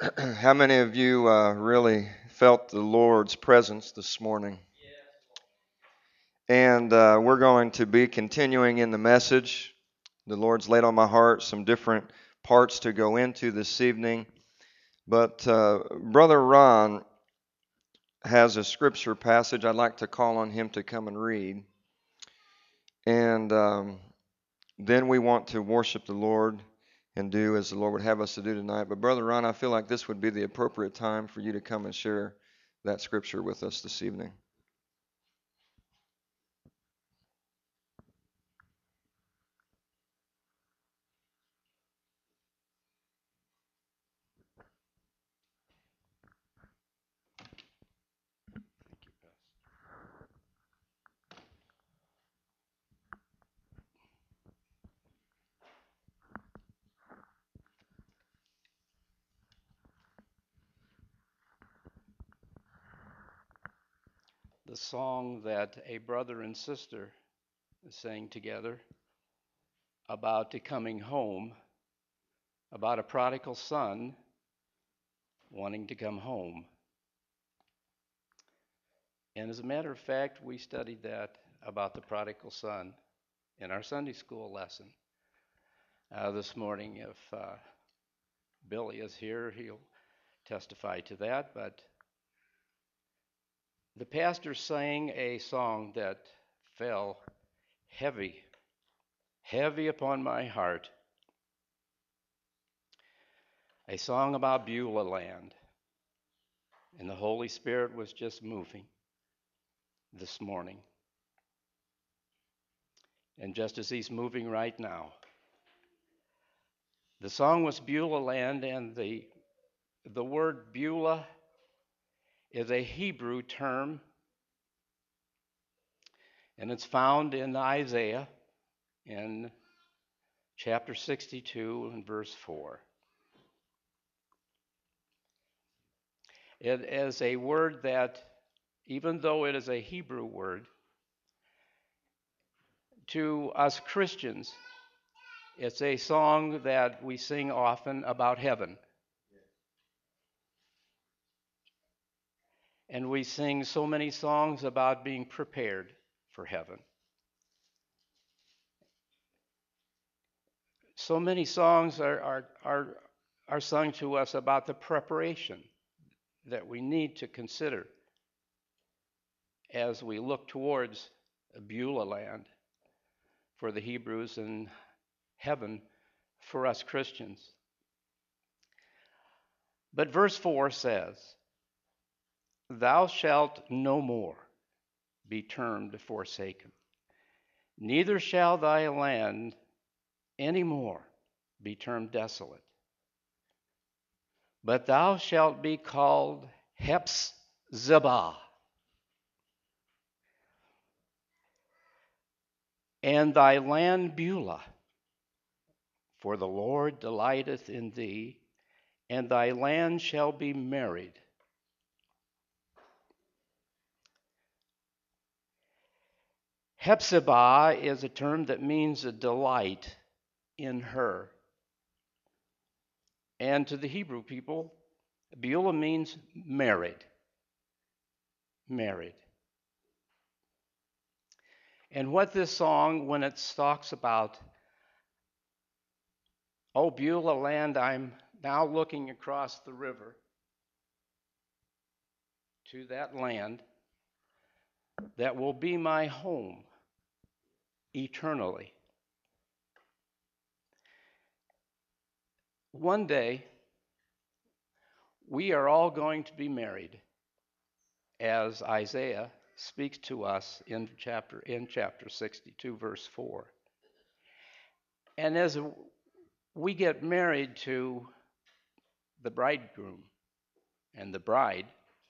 How many of you really felt the Lord's presence this morning? And we're going to be continuing in the message. The Lord's laid on my heart some different parts to go into this evening. But Brother Ron has a scripture passage I'd like to call on him to come and read. And then we want to worship the Lord and do as the Lord would have us to do tonight. But Brother Ron, I feel like this would be the appropriate time for you to come and share that scripture with us this evening. The song that a brother and sister sang together about the coming home, about a prodigal son wanting to come home. And as a matter of fact, we studied that about the prodigal son in our Sunday school lesson this morning. If Billy is here, he'll testify to that. But the pastor sang a song that fell heavy, heavy upon my heart. A song about Beulah land. And the Holy Spirit was just moving this morning. And just as He's moving right now. The song was Beulah land, and the word Beulah is a Hebrew term, and it's found in Isaiah in chapter 62 and verse 4. It is a word that, even though it is a Hebrew word, to us Christians, it's a song that we sing often about heaven. And we sing so many songs about being prepared for heaven. So many songs are sung to us about the preparation that we need to consider as we look towards Beulah land for the Hebrews and heaven for us Christians. But verse 4 says, "Thou shalt no more be termed forsaken, neither shall thy land any more be termed desolate, but thou shalt be called Hephzibah, and thy land Beulah, for the Lord delighteth in thee, and thy land shall be married." Hephzibah is a term that means a delight in her. And to the Hebrew people, Beulah means married. Married. And what this song, when it talks about, "Oh, Beulah land, I'm now looking across the river to that land that will be my home eternally." One day, we are all going to be married, as Isaiah speaks to us in chapter 62, verse 4. And as we get married to the bridegroom and the bride,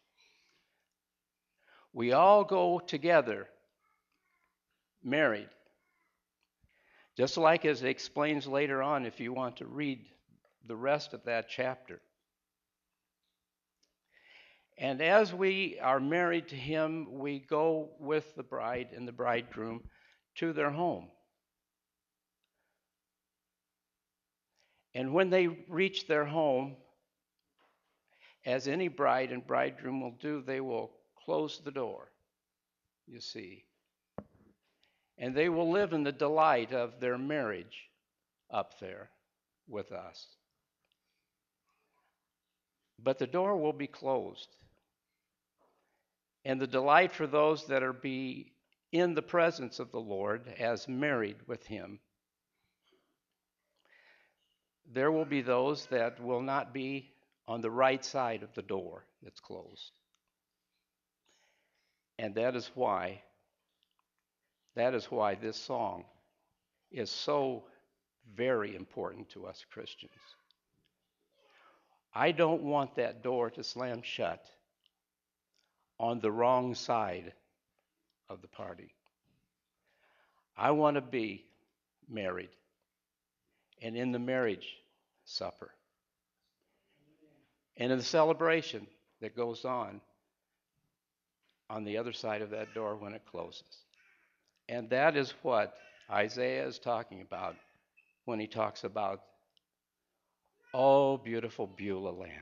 we all go together married. Just like as it explains later on, if you want to read the rest of that chapter. And as we are married to him, we go with the bride and the bridegroom to their home. And when they reach their home, as any bride and bridegroom will do, they will close the door, you see. And they will live in the delight of their marriage up there with us. But the door will be closed. And the delight for those that are be in the presence of the Lord as married with him, there will be those that will not be on the right side of the door that's closed. And that is why this song is so very important to us Christians. I don't want that door to slam shut on the wrong side of the party. I want to be married and in the marriage supper and in the celebration that goes on the other side of that door when it closes. And that is what Isaiah is talking about when he talks about, oh, beautiful Beulah land.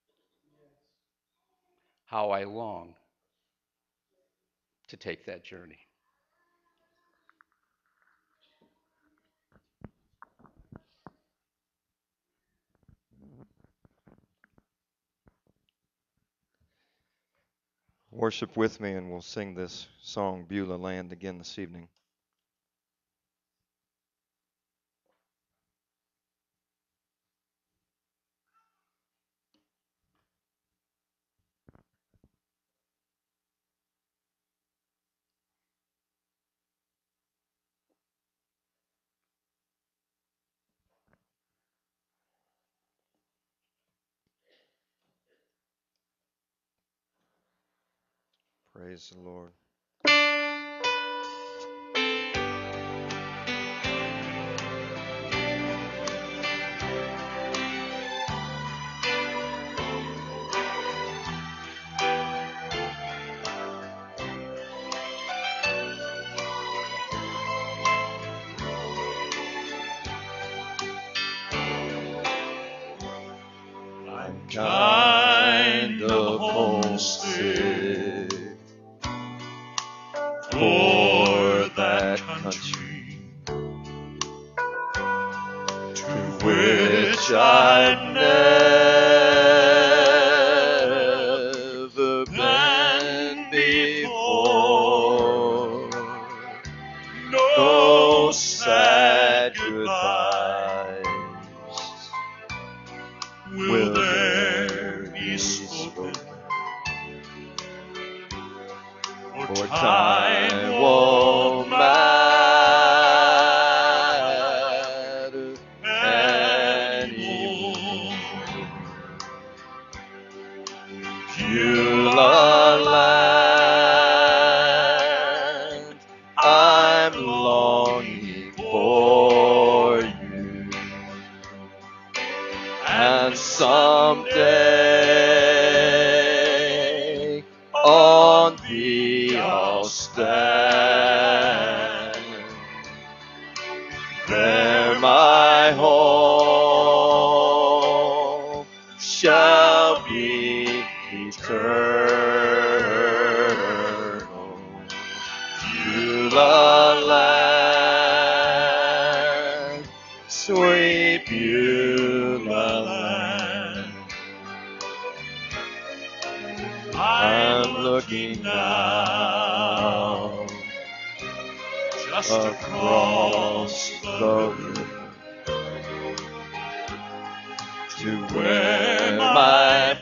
How I long to take that journey. Worship with me and we'll sing this song, Beulah Land, again this evening. Praise the Lord. I'm kind of homesick for that country to which I've never been before. No sad goodbyes will there be spoken, for time won't matter anymore. Beulah land, I'm longing for you, and someday on thee I'll stand. There my home shall be eternal. Beulah land, sweet Beulah land, I'm looking now just across the river to where my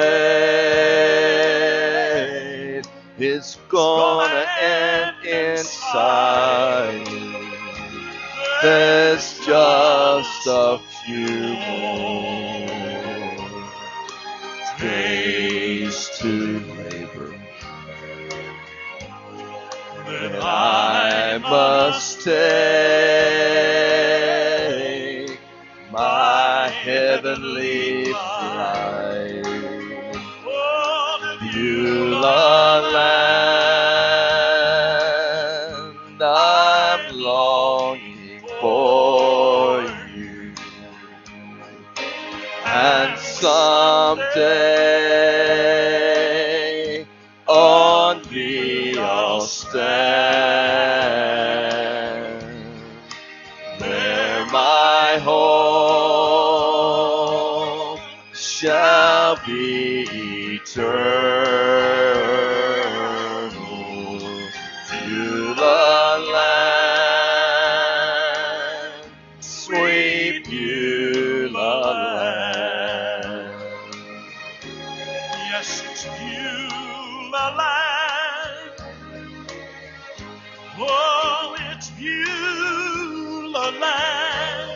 faith is gonna end inside. There's just a few more days to labor that I must take my heavenly flight. Beulah land, I'm longing for you, and someday on thee I'll stand. There my home shall be eternal, to the land, sweet Beulah land. Yes, it's Beulah land. Oh, it's Beulah land.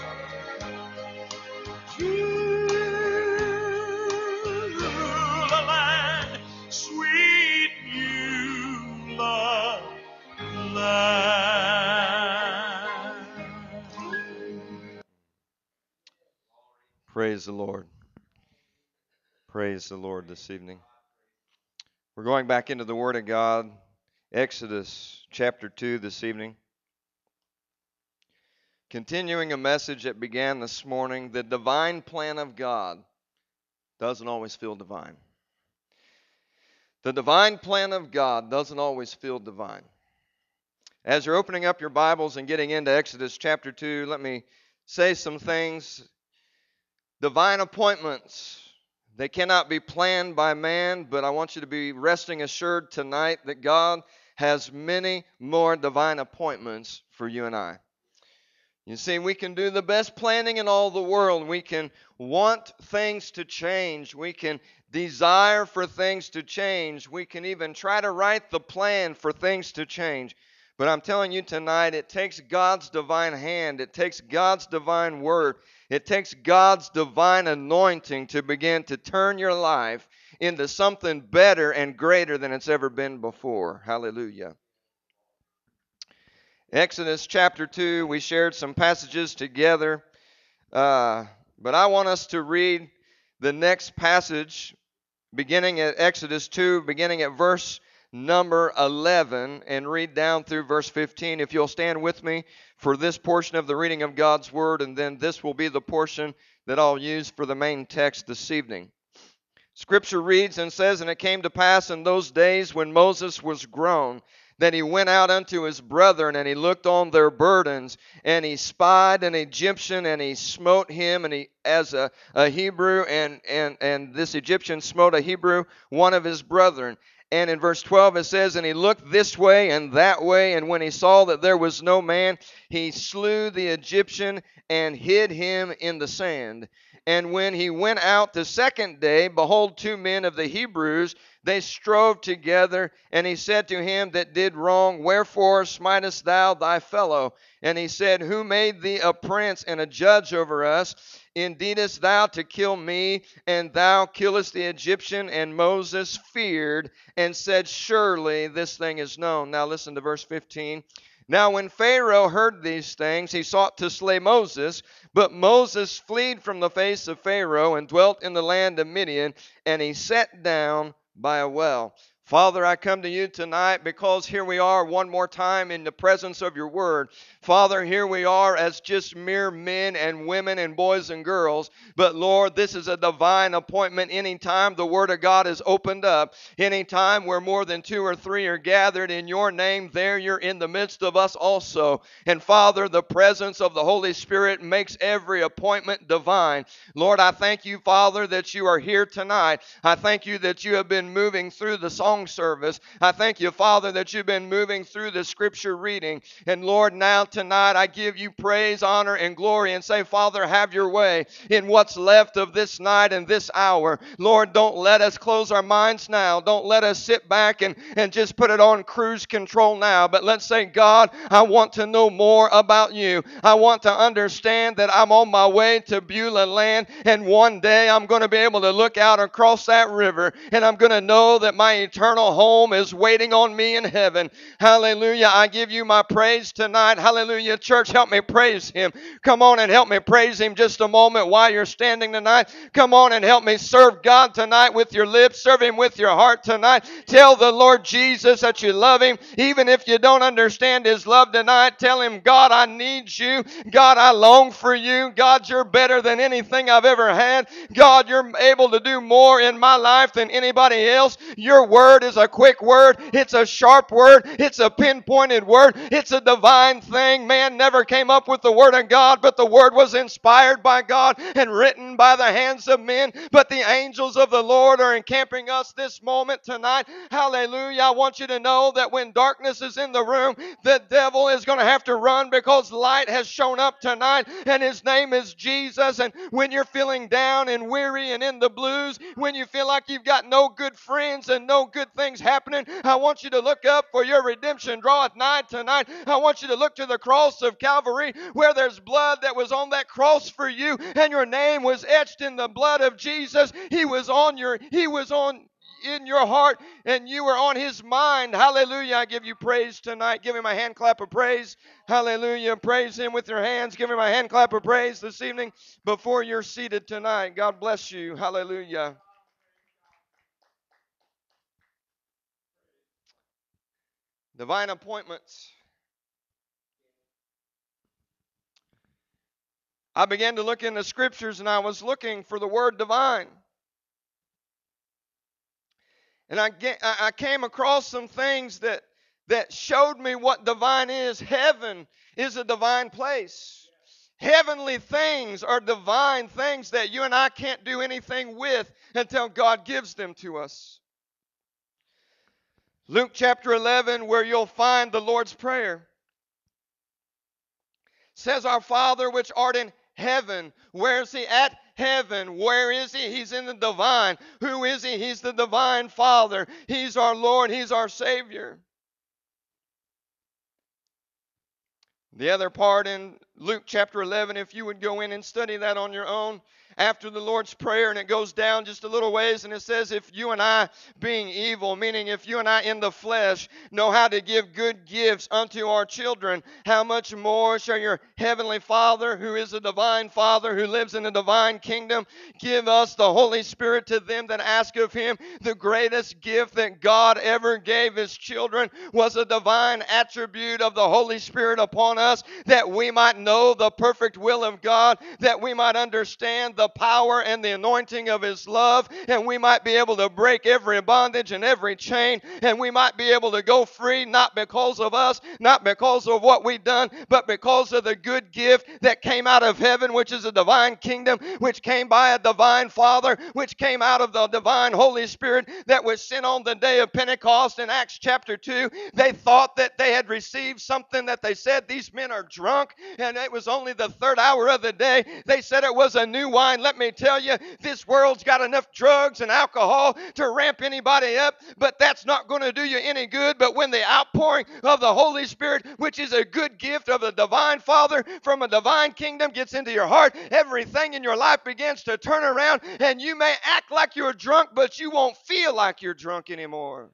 Beulah land, sweet Beulah land. Praise the Lord. Praise the Lord this evening. We're going back into the Word of God, Exodus chapter 2 this evening. Continuing a message that began this morning, the divine plan of God doesn't always feel divine. The divine plan of God doesn't always feel divine. As you're opening up your Bibles and getting into Exodus chapter 2, let me say some things. Divine appointments, they cannot be planned by man, but I want you to be resting assured tonight that God has many more divine appointments for you and I. You see, we can do the best planning in all the world. We can want things to change. We can desire for things to change. We can even try to write the plan for things to change. But I'm telling you tonight, it takes God's divine hand. It takes God's divine word. It takes God's divine anointing to begin to turn your life into something better and greater than it's ever been before. Hallelujah. Exodus chapter 2, we shared some passages together, but I want us to read the next passage beginning at Exodus 2, beginning at verse number 11, and read down through verse 15. If you'll stand with me for this portion of the reading of God's Word, and then this will be the portion that I'll use for the main text this evening. Scripture reads and says, "And it came to pass in those days when Moses was grown, that he went out unto his brethren, and he looked on their burdens, and he spied an Egyptian, and he smote him, and he as a Hebrew, and this Egyptian smote a Hebrew, one of his brethren. And in verse 12 it says, "And he looked this way and that way, and when he saw that there was no man, he slew the Egyptian and hid him in the sand. And when he went out the second day, behold, 2 men of the Hebrews, they strove together, and he said to him that did wrong, Wherefore smitest thou thy fellow? And he said, Who made thee a prince and a judge over us? Indeedest thou to kill me, and thou killest the Egyptian? And Moses feared and said, Surely this thing is known." Now listen to verse 15. "Now when Pharaoh heard these things, he sought to slay Moses, but Moses fled from the face of Pharaoh and dwelt in the land of Midian, and he sat down by a well." Father, I come to you tonight because here we are one more time in the presence of your word. Father, here we are as just mere men and women and boys and girls. But Lord, this is a divine appointment. Anytime the word of God is opened up, anytime where more than 2 or 3 are gathered in your name, there you're in the midst of us also. And Father, the presence of the Holy Spirit makes every appointment divine. Lord, I thank you, Father, that you are here tonight. I thank you that you have been moving through the song service. I thank you, Father, that you've been moving through the scripture reading. And Lord, now tonight I give you praise, honor, and glory and say, Father, have your way in what's left of this night and this hour. Lord, don't let us close our minds now. Don't let us sit back and just put it on cruise control now. But let's say, God, I want to know more about you. I want to understand that I'm on my way to Beulah land, and one day I'm going to be able to look out across that river, and I'm going to know that my eternity eternal home is waiting on me in heaven. Hallelujah. I give you my praise tonight. Hallelujah. Church, help me praise Him. Come on and help me praise Him just a moment while you're standing tonight. Come on and help me serve God tonight with your lips. Serve Him with your heart tonight. Tell the Lord Jesus that you love Him. Even if you don't understand His love tonight, tell Him, God, I need you. God, I long for you. God, you're better than anything I've ever had. God, you're able to do more in my life than anybody else. Your word is a quick word. It's a sharp word. It's a pinpointed word. It's a divine thing. Man never came up with the word of God, but the word was inspired by God and written by the hands of men. But the angels of the Lord are encamping us this moment tonight. Hallelujah. I want you to know that when darkness is in the room, the devil is going to have to run because light has shown up tonight, and His name is Jesus. And when you're feeling down and weary and in the blues, when you feel like you've got no good friends and no good things happening, I want you to look up, for your redemption draweth nigh tonight. I want you to look to the cross of Calvary, where there's blood that was on that cross for you, and your name was etched in the blood of Jesus. He was in your heart, and you were on His mind. Hallelujah. I give you praise tonight. Give Him a hand clap of praise. Hallelujah. Praise Him with your hands. Give Him a hand clap of praise this evening before you're seated tonight. God bless you. Hallelujah. Divine appointments. I began to look in the scriptures, and I was looking for the word divine. And I came across some things that showed me what divine is. Heaven is a divine place. Heavenly things are divine things that you and I can't do anything with until God gives them to us. Luke chapter 11, where you'll find the Lord's Prayer, says, Our Father which art in heaven. Where is He? At heaven. Where is He? He's in the divine. Who is He? He's the divine Father. He's our Lord. He's our Savior. The other part in Luke chapter 11, if you would go in and study that on your own, after the Lord's Prayer, and it goes down just a little ways, and it says, if you and I, being evil, meaning if you and I in the flesh know how to give good gifts unto our children, how much more shall your heavenly Father, who is a divine Father, who lives in a divine kingdom, give us the Holy Spirit to them that ask of Him. The greatest gift that God ever gave His children was a divine attribute of the Holy Spirit upon us, that we might know the perfect will of God, that we might understand the power and the anointing of His love, and we might be able to break every bondage and every chain, and we might be able to go free, not because of us, not because of what we've done, but because of the good gift that came out of heaven, which is a divine kingdom, which came by a divine Father, which came out of the divine Holy Spirit that was sent on the day of Pentecost in Acts chapter 2. They thought that they had received something, that they said, these men are drunk, and it was only the third hour of the day. They said it was a new wine. Let me tell you, this world's got enough drugs and alcohol to ramp anybody up, but that's not going to do you any good. But when the outpouring of the Holy Spirit, which is a good gift of the divine Father from a divine kingdom, gets into your heart, everything in your life begins to turn around, and you may act like you're drunk, but you won't feel like you're drunk anymore.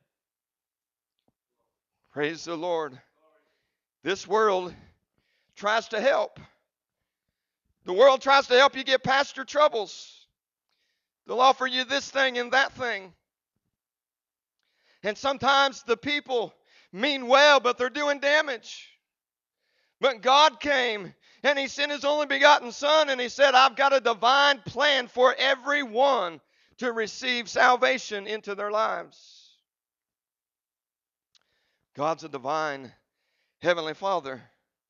Praise the Lord. This world tries to help. The world tries to help you get past your troubles. They'll offer you this thing and that thing. And sometimes the people mean well, but they're doing damage. But God came and He sent His only begotten Son, and He said, I've got a divine plan for everyone to receive salvation into their lives. God's a divine Heavenly Father.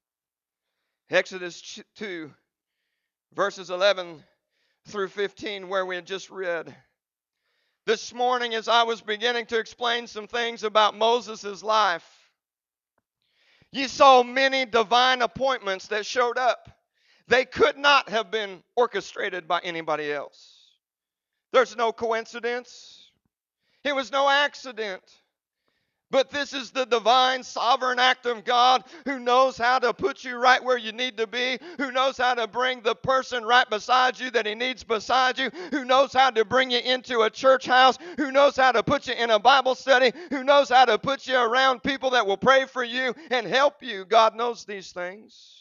Exodus 2, verses 11 through 15, where we had just read. This morning, as I was beginning to explain some things about Moses' life, you saw many divine appointments that showed up. They could not have been orchestrated by anybody else. There's no coincidence. It was no accident. But this is the divine sovereign act of God who knows how to put you right where you need to be, who knows how to bring the person right beside you that he needs beside you, who knows how to bring you into a church house, who knows how to put you in a Bible study, who knows how to put you around people that will pray for you and help you. God knows these things.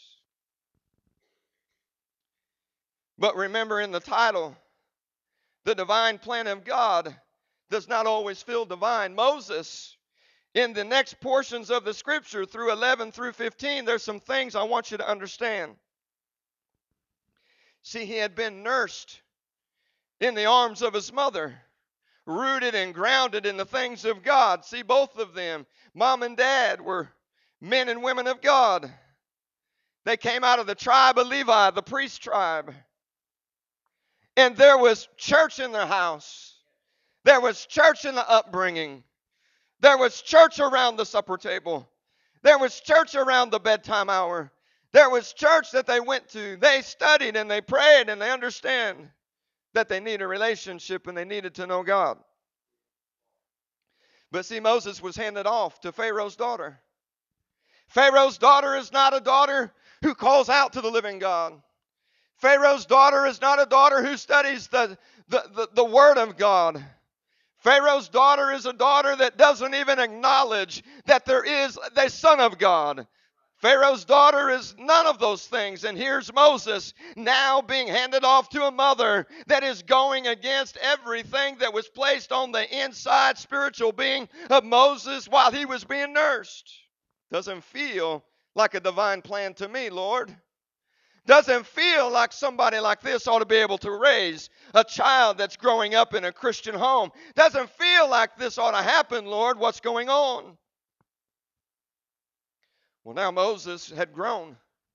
But remember, in the title, the divine plan of God does not always feel divine. Moses, in the next portions of the scripture through 11 through 15, there's some things I want you to understand. See, he had been nursed in the arms of his mother, rooted and grounded in the things of God. See, both of them, mom and dad, were men and women of God. They came out of the tribe of Levi, the priest tribe. And there was church in their house. There was church in the upbringing. There was church around the supper table. There was church around the bedtime hour. There was church that they went to. They studied and they prayed and they understand that they need a relationship and they needed to know God. But see, Moses was handed off to Pharaoh's daughter. Pharaoh's daughter is not a daughter who calls out to the living God. Pharaoh's daughter is not a daughter who studies the Word of God. Pharaoh's daughter is a daughter that doesn't even acknowledge that there is the Son of God. Pharaoh's daughter is none of those things. And here's Moses now being handed off to a mother that is going against everything that was placed on the inside spiritual being of Moses while he was being nursed. Doesn't feel like a divine plan to me, Lord. Doesn't feel like somebody like this ought to be able to raise a child that's growing up in a Christian home. Doesn't feel like this ought to happen, Lord. What's going on? Well, now Moses had grown.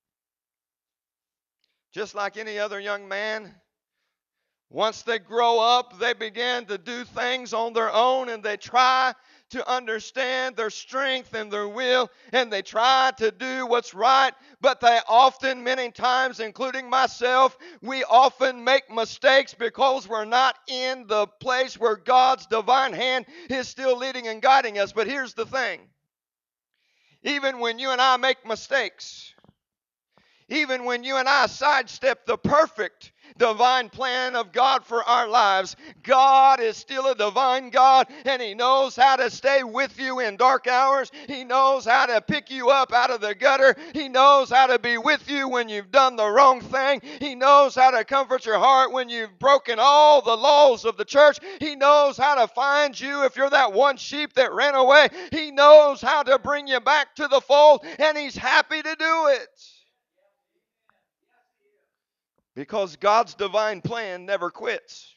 Just like any other young man, once they grow up, they begin to do things on their own and they try to understand their strength and their will, and they try to do what's right, but they often, many times, including myself, we often make mistakes because we're not in the place where God's divine hand is still leading and guiding us. But here's the thing. Even when you and I make mistakes, even when you and I sidestep the perfect divine plan of God for our lives, God is still a divine God, and He knows how to stay with you in dark hours. He knows how to pick you up out of the gutter. He knows how to be with you when you've done the wrong thing. He knows how to comfort your heart when you've broken all the laws of the church. He knows how to find you if you're that one sheep that ran away. He knows how to bring you back to the fold, and He's happy to do it. Because God's divine plan never quits.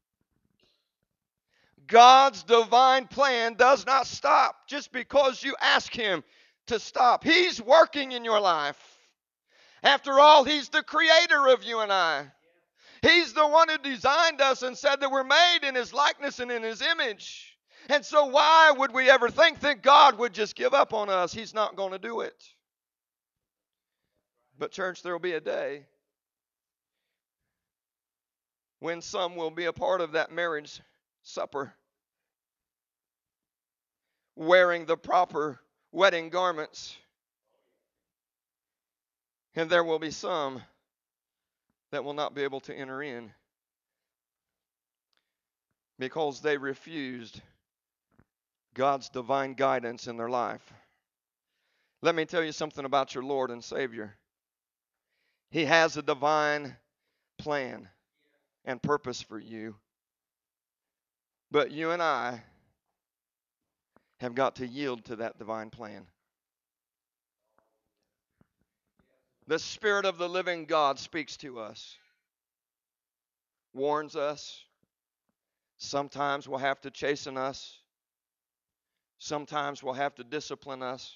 God's divine plan does not stop just because you ask Him to stop. He's working in your life. After all, He's the creator of you and I. He's the one who designed us and said that we're made in His likeness and in His image. And so why would we ever think that God would just give up on us? He's not going to do it. But church, there will be a day when some will be a part of that marriage supper, wearing the proper wedding garments. And there will be some that will not be able to enter in because they refused God's divine guidance in their life. Let me tell you something about your Lord and Savior. He has a divine plan and purpose for you. But you and I have got to yield to that divine plan. The Spirit of the living God speaks to us, warns us. Sometimes we'll have to chasten us. Sometimes we'll have to discipline us.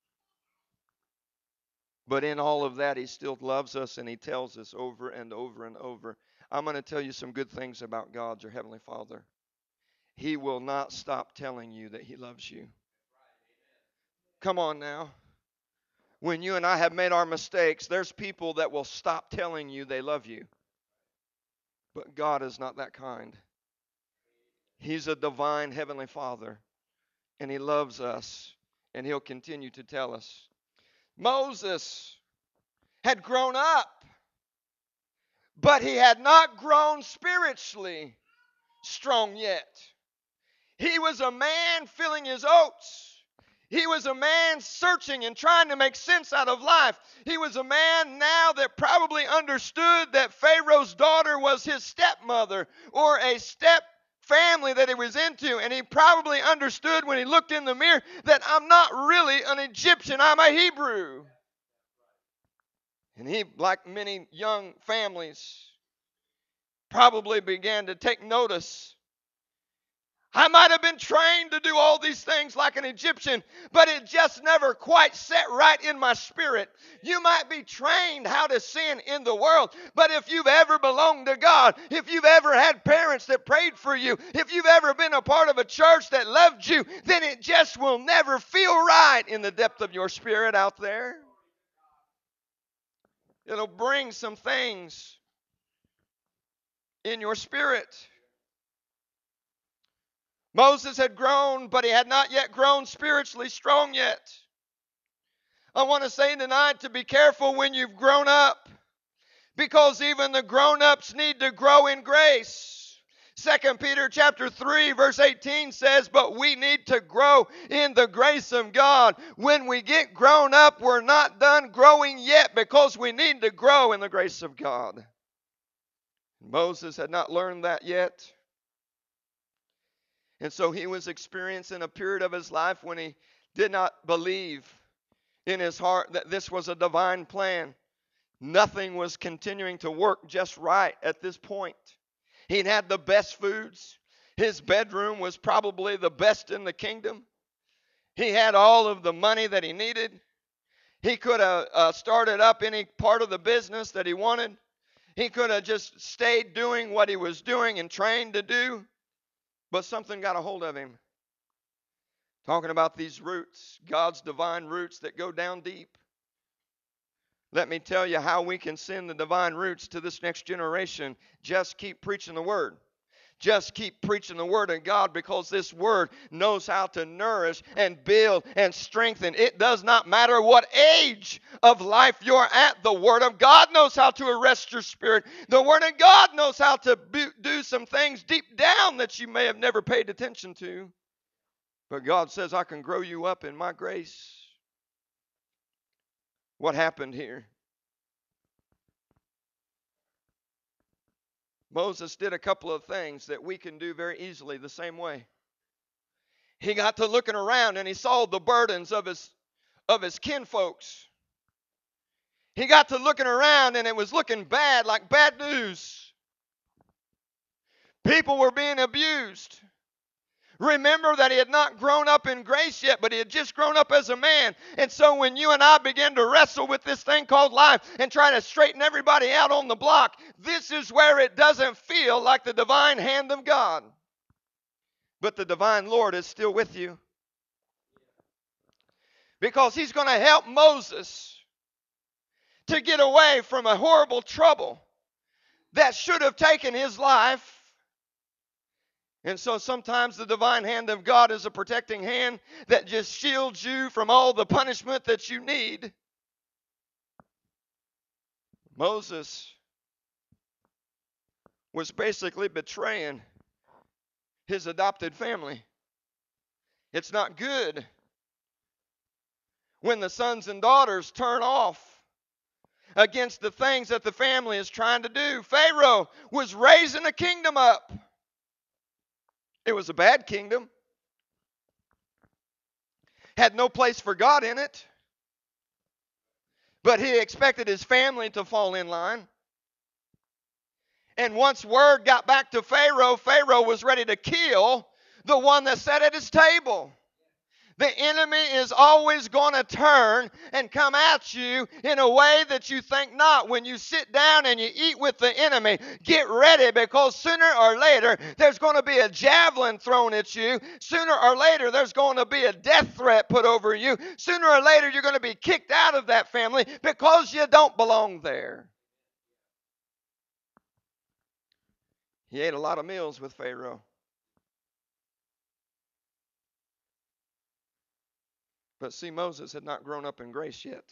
But in all of that, He still loves us, and He tells us over and over and over. I'm going to tell you some good things about God, your Heavenly Father. He will not stop telling you that He loves you. Come on now. When you and I have made our mistakes, there's people that will stop telling you they love you. But God is not that kind. He's a divine Heavenly Father. and he loves us, and he'll continue to tell us. Moses had grown up, but he had not grown spiritually strong yet. He was a man filling his oats. He was a man searching and trying to make sense out of life. He was a man now that probably understood that Pharaoh's daughter was his stepmother or a step family that he was into. And he probably understood when he looked in the mirror that I'm not really an Egyptian, I'm a Hebrew. And he, like many young families, probably began to take notice. I might have been trained to do all these things like an Egyptian, but it just never quite set right in my spirit. You might be trained how to sin in the world, but if you've ever belonged to God, if you've ever had parents that prayed for you, if you've ever been a part of a church that loved you, then it just will never feel right in the depth of your spirit out there. It'll bring some things in your spirit. Moses had grown, but he had not yet grown spiritually strong yet. I want to say tonight to be careful when you've grown up, because even the grown-ups need to grow in grace. 2 Peter chapter 3 verse 18 says, but we need to grow in the grace of God. When we get grown up, we're not done growing yet, because we need to grow in the grace of God. Moses had not learned that yet. And so he was experiencing a period of his life when he did not believe in his heart that this was a divine plan. Nothing was continuing to work just right at this point. He'd had the best foods. His bedroom was probably the best in the kingdom. He had all of the money that he needed. He could have started up any part of the business that he wanted. He could have just stayed doing what he was doing and trained to do. But something got a hold of him. Talking about these roots, God's divine roots that go down deep. Let me tell you how we can send the divine roots to this next generation. Just keep preaching the word. Just keep preaching the word of God, because this word knows how to nourish and build and strengthen. It does not matter what age of life you're at. The word of God knows how to arrest your spirit. The word of God knows how to do some things deep down that you may have never paid attention to. But God says, I can grow you up in my grace. What happened here? Moses did a couple of things that we can do very easily the same way. He got to looking around and he saw the burdens of his kinfolks. He got to looking around and it was looking bad, like bad news. People were being abused. Remember that he had not grown up in grace yet, but he had just grown up as a man. And so when you and I begin to wrestle with this thing called life and try to straighten everybody out on the block, this is where it doesn't feel like the divine hand of God. But the divine Lord is still with you. Because he's going to help Moses to get away from a horrible trouble that should have taken his life. And so sometimes the divine hand of God is a protecting hand that just shields you from all the punishment that you need. Moses was basically betraying his adopted family. It's not good when the sons and daughters turn off against the things that the family is trying to do. Pharaoh was raising a kingdom up. It was a bad kingdom. Had no place for God in it. But he expected his family to fall in line. And once word got back to Pharaoh, Pharaoh was ready to kill the one that sat at his table. The enemy is always going to turn and come at you in a way that you think not. When you sit down and you eat with the enemy, get ready, because sooner or later there's going to be a javelin thrown at you. Sooner or later there's going to be a death threat put over you. Sooner or later you're going to be kicked out of that family because you don't belong there. He ate a lot of meals with Pharaoh. But see, Moses had not grown up in grace yet.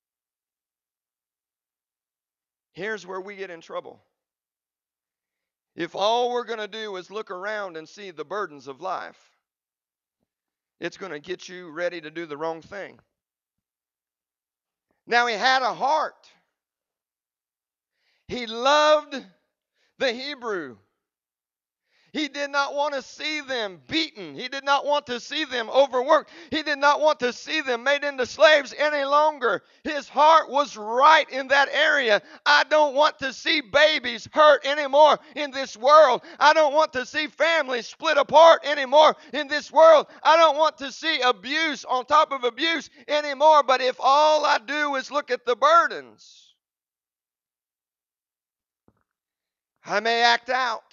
Here's where we get in trouble. If all we're going to do is look around and see the burdens of life, it's going to get you ready to do the wrong thing. Now, he had a heart. He loved the Hebrew. He did not want to see them beaten. He did not want to see them overworked. He did not want to see them made into slaves any longer. His heart was right in that area. I don't want to see babies hurt anymore in this world. I don't want to see families split apart anymore in this world. I don't want to see abuse on top of abuse anymore. But if all I do is look at the burdens, I may act out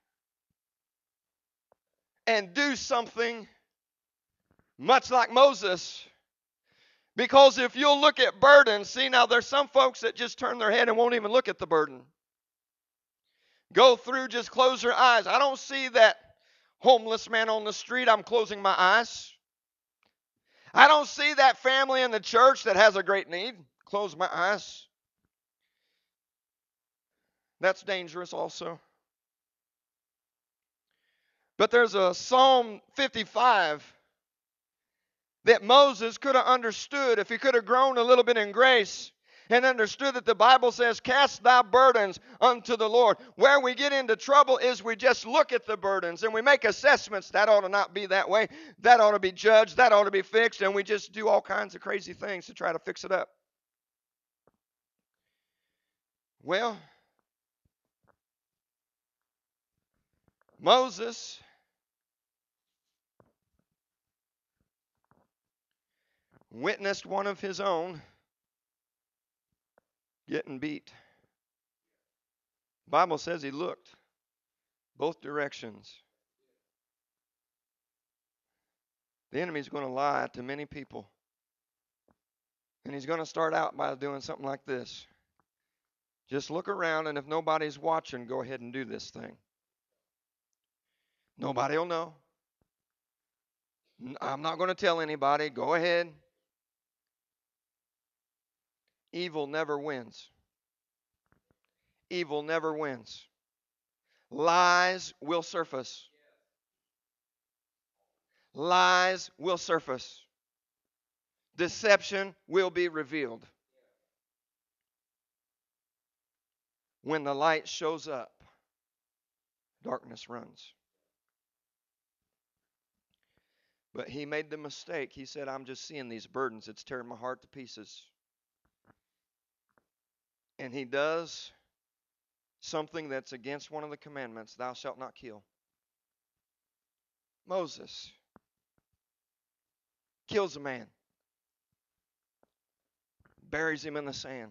and do something much like Moses. Because if you'll look at burdens, see, now there's some folks that just turn their head and won't even look at the burden. Go through, just close your eyes. I don't see that homeless man on the street, I'm closing my eyes. I don't see that family in the church that has a great need, close my eyes. That's dangerous also. But there's a Psalm 55 that Moses could have understood if he could have grown a little bit in grace and understood that the Bible says, cast thy burdens unto the Lord. Where we get into trouble is we just look at the burdens and we make assessments. That ought to not be that way. That ought to be judged. That ought to be fixed. And we just do all kinds of crazy things to try to fix it up. Well, Moses witnessed one of his own getting beat. The Bible says he looked both directions. The enemy's going to lie to many people. And he's going to start out by doing something like this. Just look around, and if nobody's watching, go ahead and do this thing. Nobody will know. I'm not going to tell anybody. Go ahead. Evil never wins. Evil never wins. Lies will surface. Lies will surface. Deception will be revealed. When the light shows up, darkness runs. But he made the mistake. He said, I'm just seeing these burdens. It's tearing my heart to pieces. And he does something that's against one of the commandments. Thou shalt not kill. Moses kills a man. Buries him in the sand.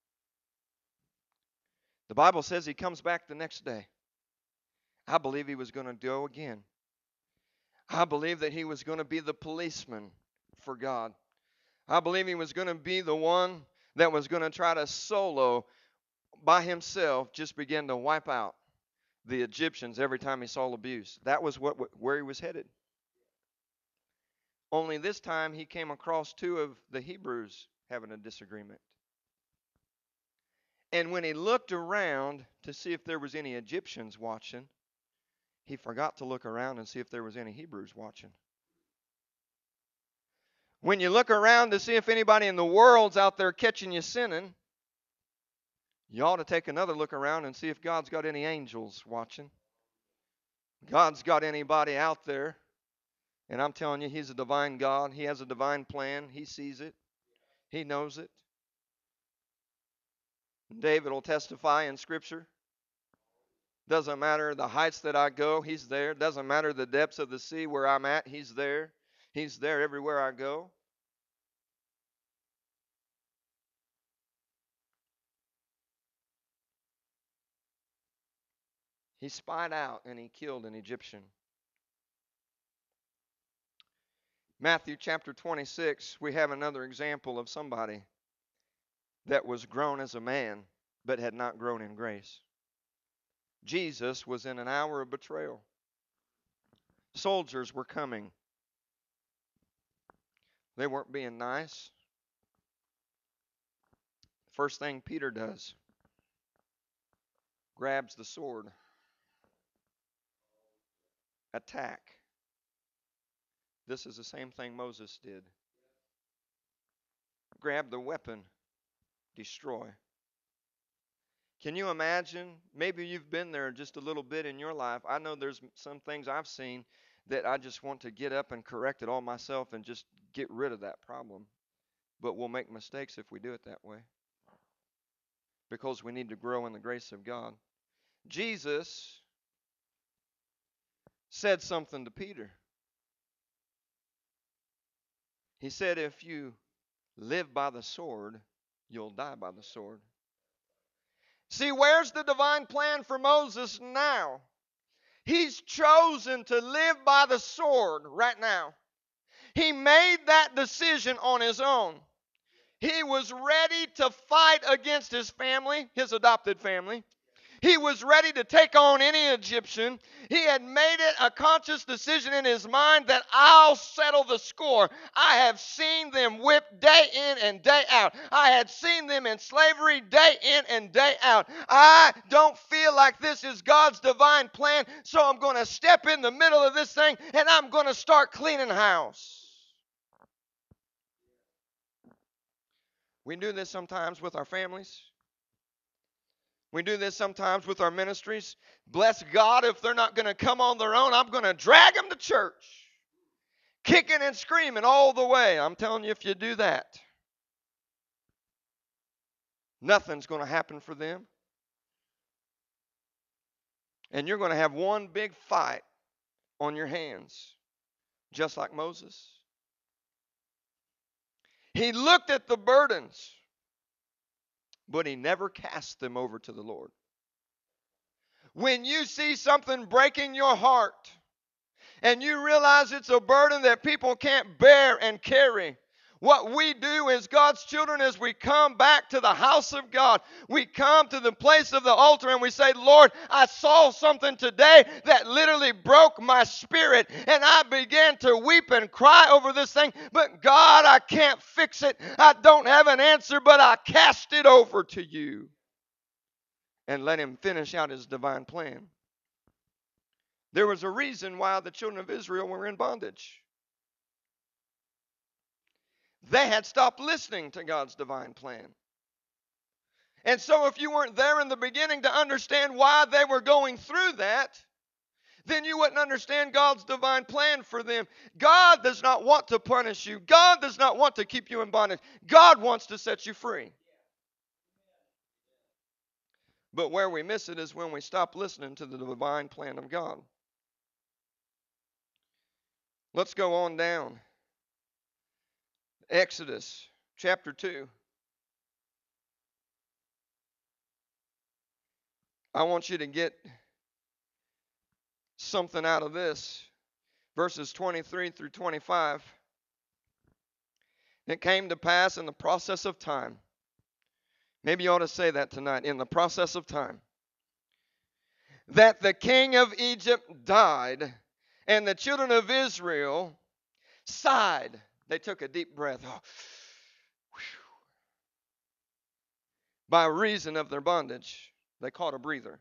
The Bible says he comes back the next day. I believe he was going to go again. I believe that he was going to be the policeman for God. I believe he was going to be the one that was going to try to solo by himself just begin to wipe out the Egyptians every time he saw abuse. That was where he was headed. Only this time he came across two of the Hebrews having a disagreement. And when he looked around to see if there was any Egyptians watching, he forgot to look around and see if there was any Hebrews watching. When you look around to see if anybody in the world's out there catching you sinning, you ought to take another look around and see if God's got any angels watching. God's got anybody out there. And I'm telling you, He's a divine God. He has a divine plan. He sees it. He knows it. David will testify in Scripture. Doesn't matter the heights that I go, He's there. Doesn't matter the depths of the sea where I'm at, He's there. He's there everywhere I go. He spied out and he killed an Egyptian. Matthew chapter 26, we have another example of somebody that was grown as a man but had not grown in grace. Jesus was in an hour of betrayal. Soldiers were coming. They weren't being nice. First thing Peter does, grabs the sword. Attack. This is the same thing Moses did. Grab the weapon. Destroy. Can you imagine? Maybe you've been there just a little bit in your life. I know there's some things I've seen that I just want to get up and correct it all myself and just get rid of that problem. But we'll make mistakes if we do it that way, because we need to grow in the grace of God. Jesus said something to Peter. He said, if you live by the sword, you'll die by the sword. See, where's the divine plan for Moses now? He's chosen to live by the sword right now. He made that decision on his own. He was ready to fight against his family, his adopted family. He was ready to take on any Egyptian. He had made it a conscious decision in his mind that I'll settle the score. I have seen them whipped day in and day out. I had seen them in slavery day in and day out. I don't feel like this is God's divine plan, so I'm going to step in the middle of this thing and I'm going to start cleaning house. We do this sometimes with our families. We do this sometimes with our ministries. Bless God, if they're not going to come on their own, I'm going to drag them to church. Kicking and screaming all the way. I'm telling you, if you do that, nothing's going to happen for them. And you're going to have one big fight on your hands, just like Moses. He looked at the burdens, but he never cast them over to the Lord. When you see something breaking your heart, and you realize it's a burden that people can't bear and carry, what we do as God's children is we come back to the house of God. We come to the place of the altar and we say, Lord, I saw something today that literally broke my spirit. And I began to weep and cry over this thing. But God, I can't fix it. I don't have an answer, but I cast it over to you. And let him finish out his divine plan. There was a reason why the children of Israel were in bondage. They had stopped listening to God's divine plan. And so if you weren't there in the beginning to understand why they were going through that, then you wouldn't understand God's divine plan for them. God does not want to punish you. God does not want to keep you in bondage. God wants to set you free. But where we miss it is when we stop listening to the divine plan of God. Let's go on down. Exodus chapter 2. I want you to get something out of this. Verses 23 through 25. It came to pass in the process of time. Maybe you ought to say that tonight. In the process of time. That the king of Egypt died, and the children of Israel sighed. They took a deep breath. Oh, by reason of their bondage, they caught a breather.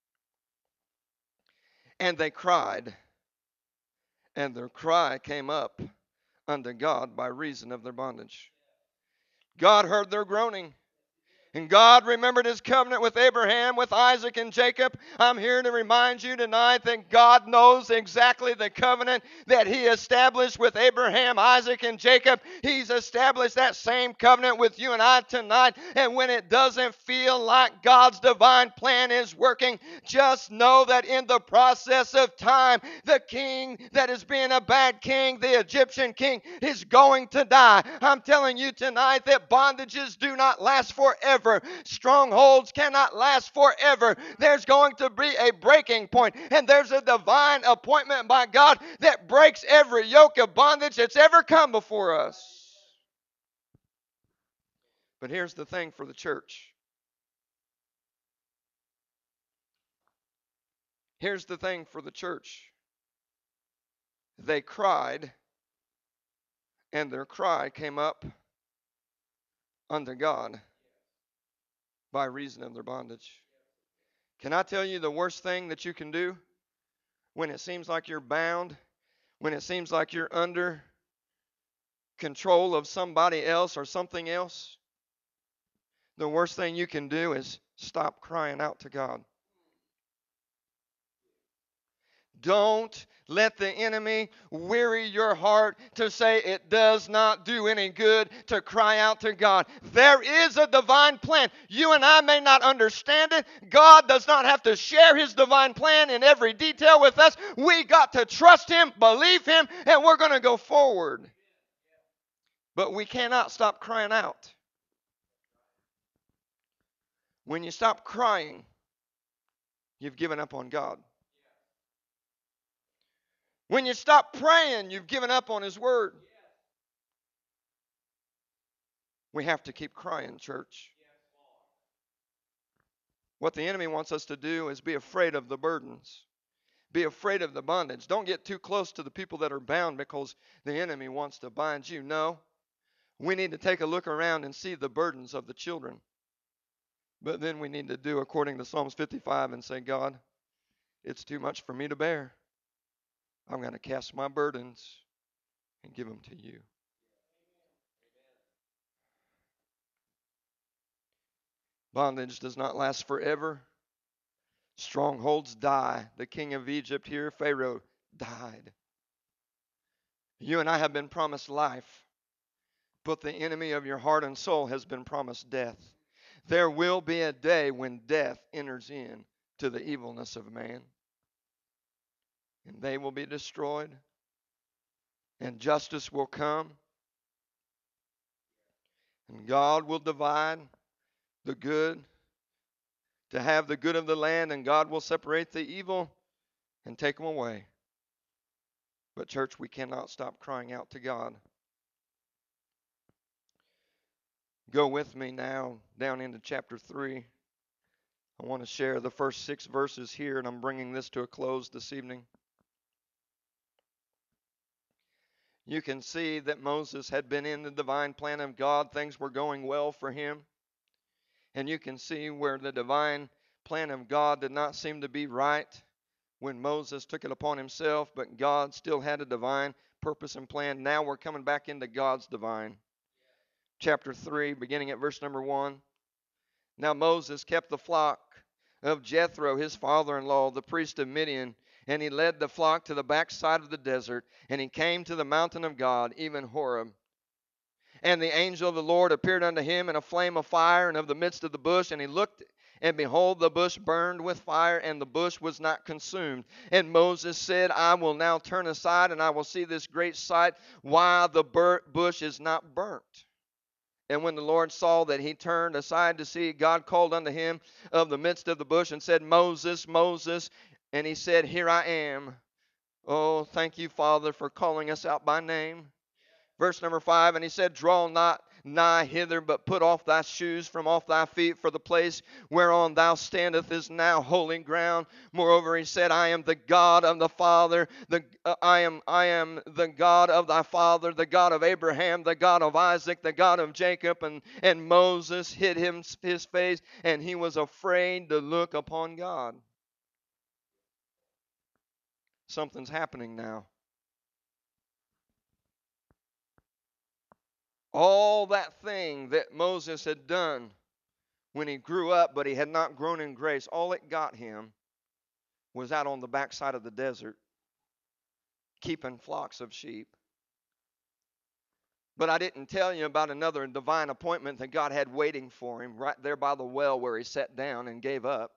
And they cried, and their cry came up unto God by reason of their bondage. God heard their groaning. And God remembered his covenant with Abraham, with Isaac, and Jacob. I'm here to remind you tonight that God knows exactly the covenant that he established with Abraham, Isaac, and Jacob. He's established that same covenant with you and I tonight. And when it doesn't feel like God's divine plan is working, just know that in the process of time, the king that is being a bad king, the Egyptian king, is going to die. I'm telling you tonight that bondages do not last forever. Strongholds cannot last forever. There's going to be a breaking point, and there's a divine appointment by God that breaks every yoke of bondage that's ever come before us. But here's the thing for the church. Here's the thing for the church. They cried, and their cry came up unto God by reason of their bondage. Can I tell you the worst thing that you can do when it seems like you're bound, when it seems like you're under control of somebody else or something else? The worst thing you can do is stop crying out to God. Don't let the enemy weary your heart to say it does not do any good to cry out to God. There is a divine plan. You and I may not understand it. God does not have to share His divine plan in every detail with us. We got to trust Him, believe Him, and we're going to go forward. But we cannot stop crying out. When you stop crying, you've given up on God. When you stop praying, you've given up on His Word. We have to keep crying, church. What the enemy wants us to do is be afraid of the burdens. Be afraid of the bondage. Don't get too close to the people that are bound because the enemy wants to bind you. No. We need to take a look around and see the burdens of the children. But then we need to do according to Psalms 55 and say, God, it's too much for me to bear. I'm going to cast my burdens and give them to you. Bondage does not last forever. Strongholds die. The king of Egypt here, Pharaoh, died. You and I have been promised life, but the enemy of your heart and soul has been promised death. There will be a day when death enters in to the evilness of man. And they will be destroyed. And justice will come. And God will divide the good to have the good of the land. And God will separate the evil and take them away. But church, we cannot stop crying out to God. Go with me now down into chapter 3. I want to share the first 6 verses here, and I'm bringing this to a close this evening. You can see that Moses had been in the divine plan of God. Things were going well for him. And you can see where the divine plan of God did not seem to be right when Moses took it upon himself, but God still had a divine purpose and plan. Now we're coming back into God's divine. Chapter 3, beginning at verse number 1. Now Moses kept the flock of Jethro, his father-in-law, the priest of Midian, and he led the flock to the backside of the desert, and he came to the mountain of God, even Horeb. And the angel of the Lord appeared unto him in a flame of fire and of the midst of the bush, and he looked, and behold, the bush burned with fire, and the bush was not consumed. And Moses said, I will now turn aside, and I will see this great sight, why the bush is not burnt. And when the Lord saw that he turned aside to see, God called unto him of the midst of the bush and said, Moses, Moses. And he said, Here I am. Oh, thank you, Father, for calling us out by name. Verse number 5, and he said, Draw not nigh hither, but put off thy shoes from off thy feet, for the place whereon thou standest is now holy ground. Moreover, he said, I am the God of the Father, I am the God of thy father, the God of Abraham, the God of Isaac, the God of Jacob. And Moses hid his face, and he was afraid to look upon God. Something's happening now. All that thing that Moses had done when he grew up, but he had not grown in grace, all it got him was out on the backside of the desert, keeping flocks of sheep. But I didn't tell you about another divine appointment that God had waiting for him right there by the well where he sat down and gave up.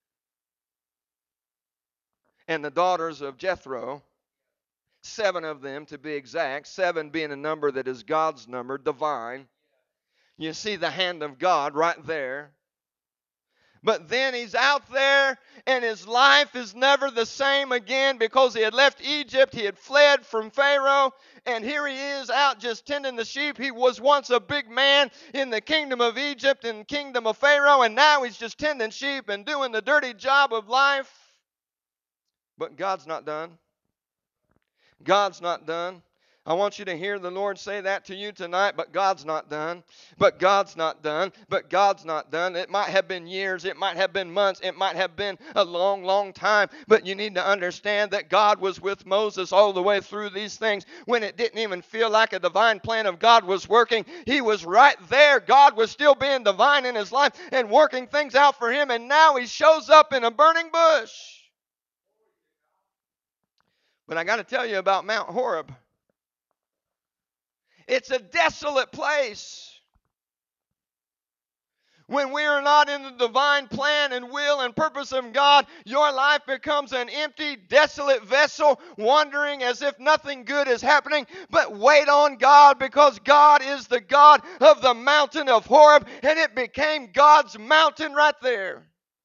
And the daughters of Jethro, 7 of them to be exact, 7 being a number that is God's number, divine. You see the hand of God right there. But then he's out there and his life is never the same again because he had left Egypt. He had fled from Pharaoh. And here he is out just tending the sheep. He was once a big man in the kingdom of Egypt and kingdom of Pharaoh. And now he's just tending sheep and doing the dirty job of life. But God's not done. God's not done. I want you to hear the Lord say that to you tonight, but God's not done. But God's not done. But God's not done. It might have been years. It might have been months. It might have been a long, long time. But you need to understand that God was with Moses all the way through these things. When it didn't even feel like a divine plan of God was working, He was right there. God was still being divine in his life and working things out for him. And now He shows up in a burning bush. But I got to tell you about Mount Horeb. It's a desolate place. When we are not in the divine plan and will and purpose of God, your life becomes an empty, desolate vessel, wandering as if nothing good is happening. But wait on God, because God is the God of the mountain of Horeb, and it became God's mountain right there.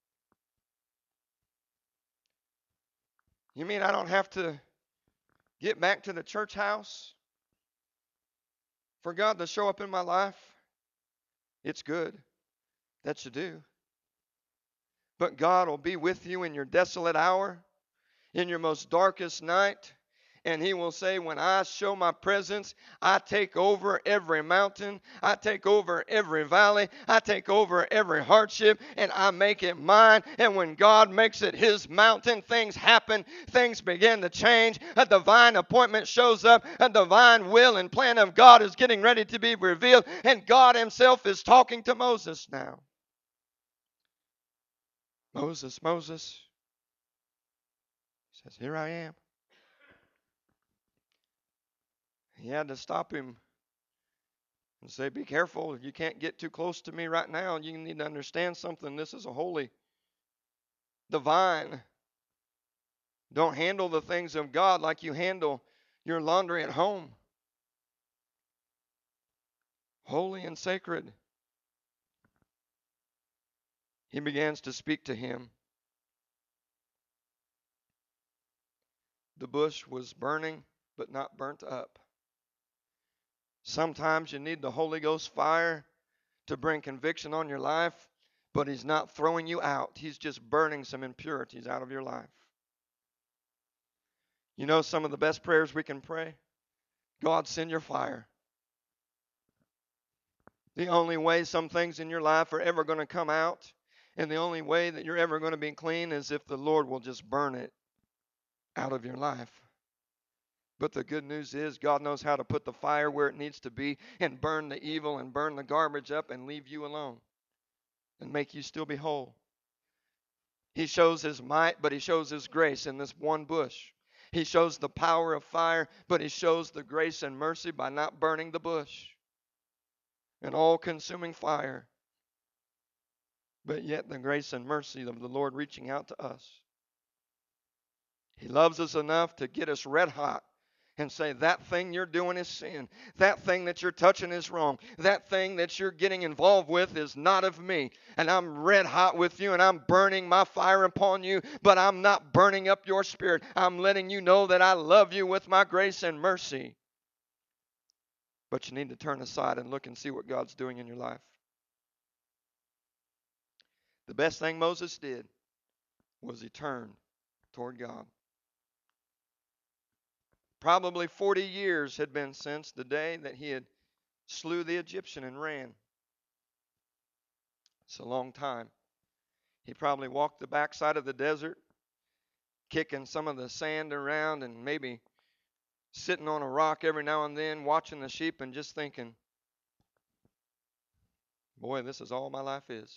You mean I don't have to get back to the church house for God to show up in my life? It's good that you do. But God will be with you in your desolate hour, in your most darkest night. And He will say, when I show my presence, I take over every mountain. I take over every valley. I take over every hardship, and I make it mine. And when God makes it His mountain, things happen. Things begin to change. A divine appointment shows up. A divine will and plan of God is getting ready to be revealed. And God Himself is talking to Moses now. Moses, Moses. He says, here I am. He had to stop him and say, be careful. You can't get too close to me right now. You need to understand something. This is a holy, divine. Don't handle the things of God like you handle your laundry at home. Holy and sacred. He begins to speak to him. The bush was burning, but not burnt up. Sometimes you need the Holy Ghost fire to bring conviction on your life, but He's not throwing you out. He's just burning some impurities out of your life. You know some of the best prayers we can pray? God, send your fire. The only way some things in your life are ever going to come out, and the only way that you're ever going to be clean, is if the Lord will just burn it out of your life. But the good news is God knows how to put the fire where it needs to be and burn the evil and burn the garbage up and leave you alone and make you still be whole. He shows His might, but He shows His grace in this one bush. He shows the power of fire, but He shows the grace and mercy by not burning the bush. An all-consuming fire, but yet the grace and mercy of the Lord reaching out to us. He loves us enough to get us red hot and say, that thing you're doing is sin. That thing that you're touching is wrong. That thing that you're getting involved with is not of me. And I'm red hot with you, and I'm burning my fire upon you, but I'm not burning up your spirit. I'm letting you know that I love you with my grace and mercy. But you need to turn aside and look and see what God's doing in your life. The best thing Moses did was he turned toward God. Probably 40 years had been since the day that he had slew the Egyptian and ran. It's a long time. He probably walked the backside of the desert, kicking some of the sand around and maybe sitting on a rock every now and then, watching the sheep and just thinking, boy, this is all my life is.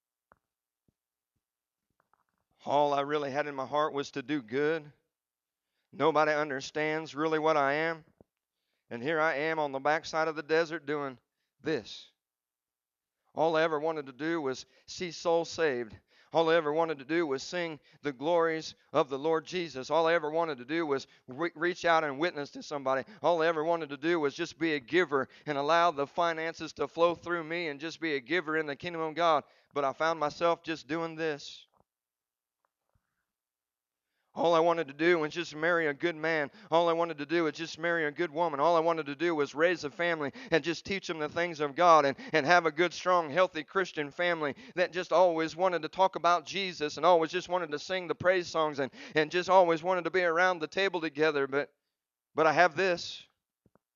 All I really had in my heart was to do good. Nobody understands really what I am. And here I am on the backside of the desert doing this. All I ever wanted to do was see souls saved. All I ever wanted to do was sing the glories of the Lord Jesus. All I ever wanted to do was reach out and witness to somebody. All I ever wanted to do was just be a giver and allow the finances to flow through me and just be a giver in the kingdom of God. But I found myself just doing this. All I wanted to do was just marry a good man. All I wanted to do was just marry a good woman. All I wanted to do was raise a family and just teach them the things of God and have a good, strong, healthy Christian family that just always wanted to talk about Jesus and always just wanted to sing the praise songs and just always wanted to be around the table together. But I have this.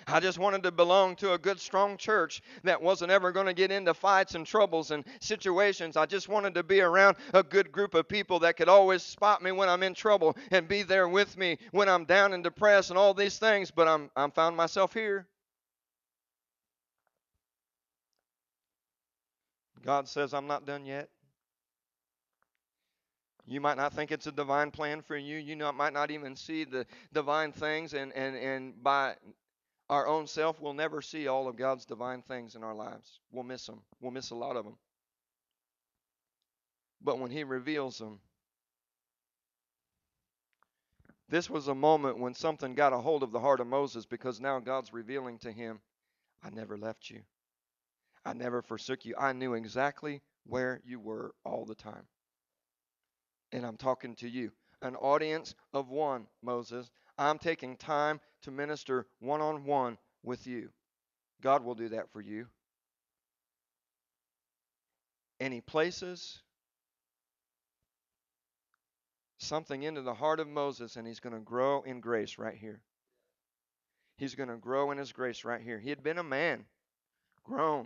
I just wanted to belong to a good, strong church that wasn't ever going to get into fights and troubles and situations. I just wanted to be around a good group of people that could always spot me when I'm in trouble and be there with me when I'm down and depressed and all these things. But I'm found myself here. God says, I'm not done yet. You might not think it's a divine plan for you. Might not even see the divine things, and by our own self, we'll never see all of God's divine things in our lives. We'll miss them. We'll miss a lot of them. But when He reveals them, this was a moment when something got a hold of the heart of Moses, because now God's revealing to him, I never left you. I never forsook you. I knew exactly where you were all the time. And I'm talking to you, an audience of one, Moses. I'm taking time to minister one-on-one with you. God will do that for you. And He places something into the heart of Moses, and he's going to grow in grace right here. He's going to grow in His grace right here. He had been a man, grown.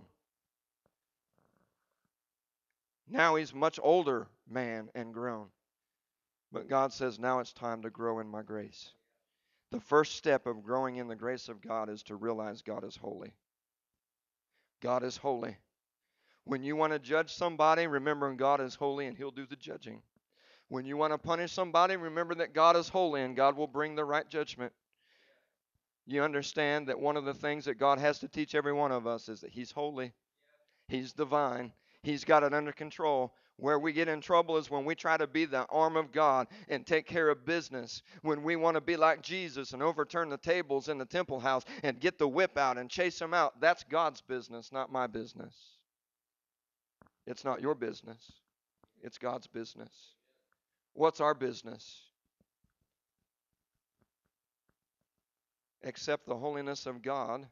Now he's much older man and grown. But God says, now it's time to grow in my grace. The first step of growing in the grace of God is to realize God is holy. God is holy. When you want to judge somebody, remember God is holy and He'll do the judging. When you want to punish somebody, remember that God is holy and God will bring the right judgment. You understand that one of the things that God has to teach every one of us is that He's holy. He's divine. He's got it under control. Where we get in trouble is when we try to be the arm of God and take care of business. When we want to be like Jesus and overturn the tables in the temple house and get the whip out and chase them out. That's God's business, not my business. It's not your business. It's God's business. What's our business? Accept the holiness of God.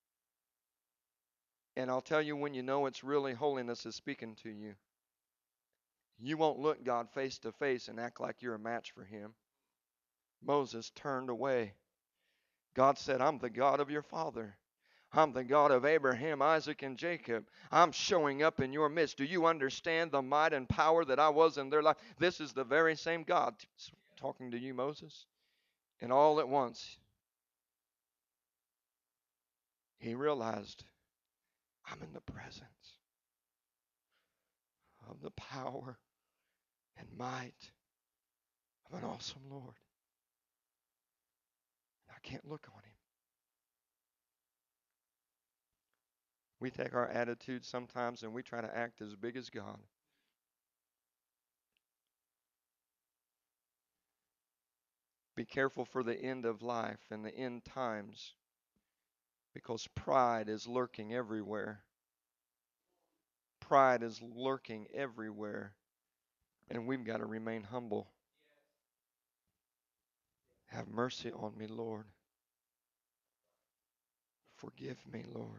And I'll tell you when you know it's really holiness is speaking to you. You won't look God face to face and act like you're a match for Him. Moses turned away. God said, I'm the God of your father. I'm the God of Abraham, Isaac, and Jacob. I'm showing up in your midst. Do you understand the might and power that I was in their life? This is the very same God talking to you, Moses. And all at once, he realized, I'm in the presence of the power and might of an awesome Lord. I can't look on Him. We take our attitude sometimes and we try to act as big as God. Be careful for the end of life and the end times, because pride is lurking everywhere. Pride is lurking everywhere, and we've got to remain humble. Have mercy on me, Lord. Forgive me, Lord.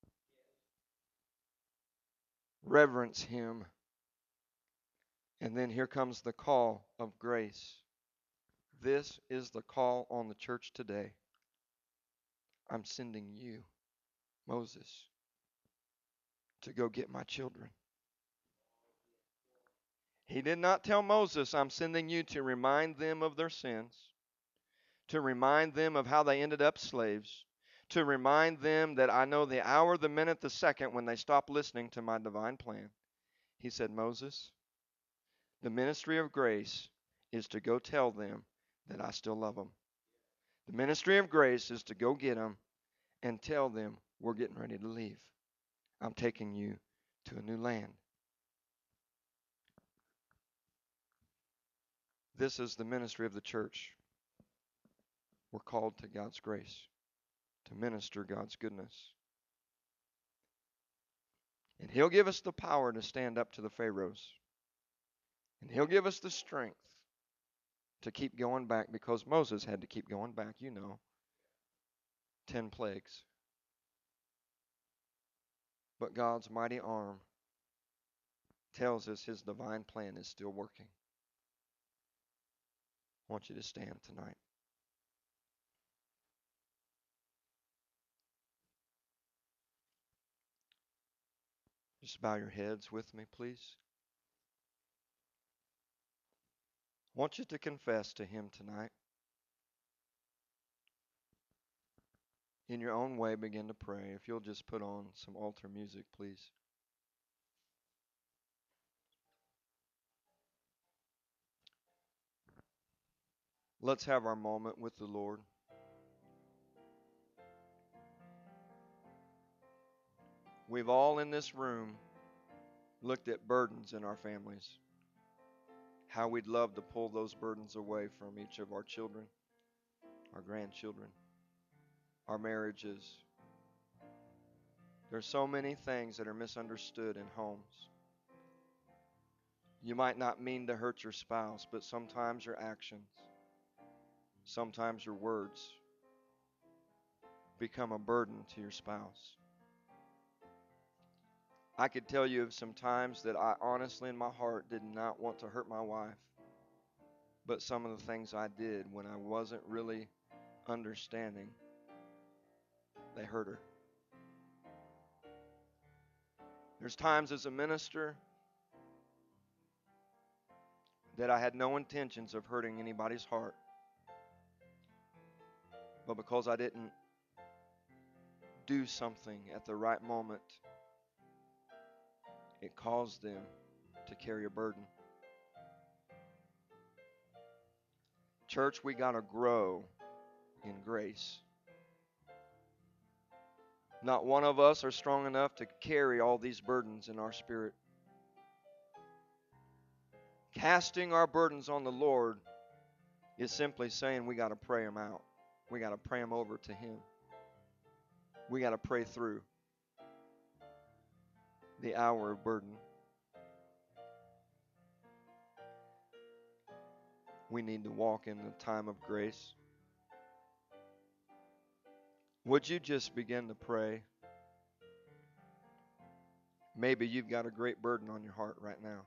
Reverence Him. And then here comes the call of grace. This is the call on the church today. I'm sending you, Moses, to go get my children. He did not tell Moses, I'm sending you to remind them of their sins, to remind them of how they ended up slaves, to remind them that I know the hour, the minute, the second when they stop listening to my divine plan. He said, Moses, the ministry of grace is to go tell them that I still love them. The ministry of grace is to go get them and tell them we're getting ready to leave. I'm taking you to a new land. This is the ministry of the church. We're called to God's grace, to minister God's goodness. And He'll give us the power to stand up to the Pharaohs. And He'll give us the strength to keep going back, because Moses had to keep going back, 10 plagues. But God's mighty arm tells us His divine plan is still working. I want you to stand tonight. Just bow your heads with me, please. I want you to confess to Him tonight. In your own way, begin to pray. If you'll just put on some altar music, please. Let's have our moment with the Lord. We've all in this room looked at burdens in our families. How we'd love to pull those burdens away from each of our children, our grandchildren, our marriages. There's so many things that are misunderstood in homes. You might not mean to hurt your spouse, but sometimes your actions, sometimes your words become a burden to your spouse. I could tell you of some times that I honestly in my heart did not want to hurt my wife, but some of the things I did when I wasn't really understanding, they hurt her. There's times as a minister that I had no intentions of hurting anybody's heart, but because I didn't do something at the right moment, it caused them to carry a burden. Church, we got to grow in grace. Not one of us are strong enough to carry all these burdens in our spirit. Casting our burdens on the Lord is simply saying we got to pray them out. We got to pray them over to Him. We got to pray through the hour of burden. We need to walk in the time of grace. Would you just begin to pray? Maybe you've got a great burden on your heart right now.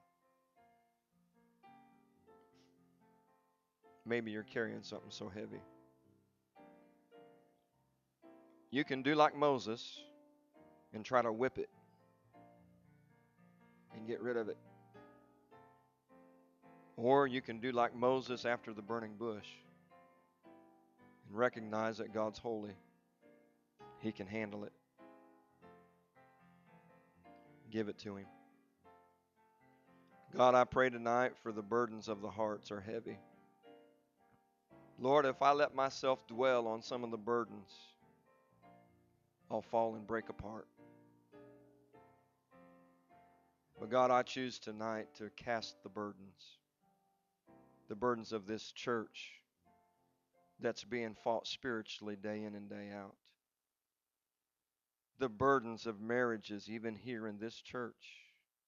Maybe you're carrying something so heavy. You can do like Moses and try to whip it and get rid of it. Or you can do like Moses after the burning bush and recognize that God's holy. He can handle it. Give it to Him. God, I pray tonight for the burdens of the hearts are heavy. Lord, if I let myself dwell on some of the burdens, I'll fall and break apart. But God, I choose tonight to cast the burdens of this church that's being fought spiritually day in and day out. The burdens of marriages even here in this church.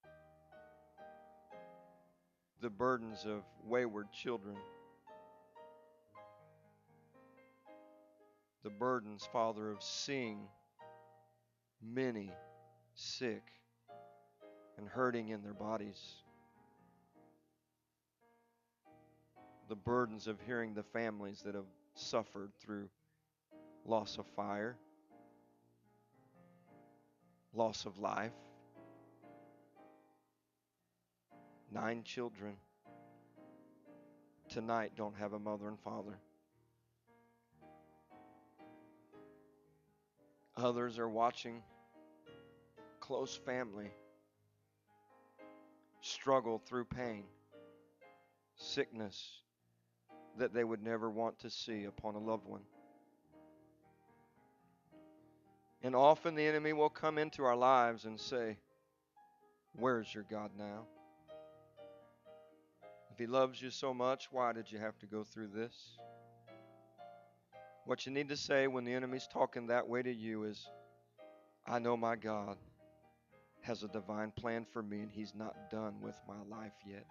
The burdens of wayward children. The burdens, Father, of seeing many sick and hurting in their bodies. The burdens of hearing the families that have suffered through loss of fire, loss of life. 9 children tonight don't have a mother and father. Others are watching close family struggle through pain, sickness that they would never want to see upon a loved one. And often the enemy will come into our lives and say, "Where's your God now? If He loves you so much, why did you have to go through this?" What you need to say when the enemy's talking that way to you is, "I know my God has a divine plan for me and He's not done with my life yet.